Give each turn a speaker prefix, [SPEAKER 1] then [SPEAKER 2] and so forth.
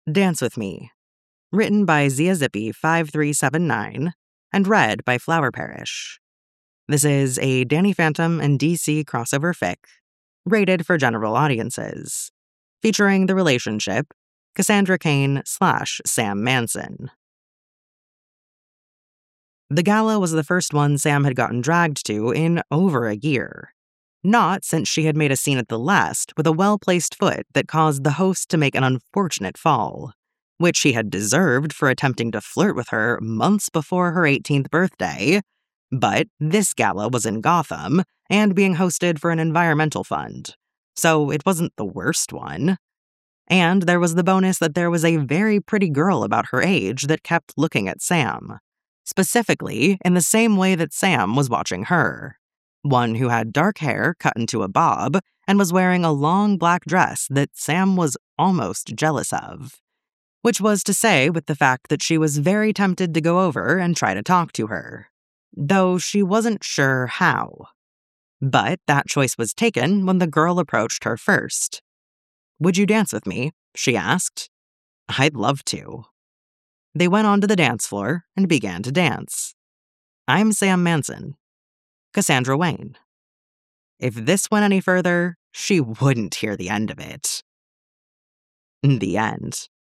[SPEAKER 1] Dance With Me, written by Zia Zippy 5379 and read by Flower Parish. This is a Danny Phantom and DC crossover fic, rated for general audiences, featuring the relationship Cassandra Cain/Sam Manson. The gala was the first one Sam had gotten dragged to in over a year. Not since she had made a scene at the last with a well-placed foot that caused the host to make an unfortunate fall, which he had deserved for attempting to flirt with her months before her 18th birthday. But this gala was in Gotham and being hosted for an environmental fund, so it wasn't the worst one. And there was the bonus that there was a very pretty girl about her age that kept looking at Sam, specifically in the same way that Sam was watching her. One who had dark hair cut into a bob and was wearing a long black dress that Sam was almost jealous of. Which was to say with the fact that she was very tempted to go over and try to talk to her, though she wasn't sure how. But that choice was taken when the girl approached her first. "Would you dance with me?" she asked. "I'd love to." They went onto the dance floor and began to dance. I'm Sam Manson. Cassandra Wayne. If this went any further, she wouldn't hear the end of it. The end.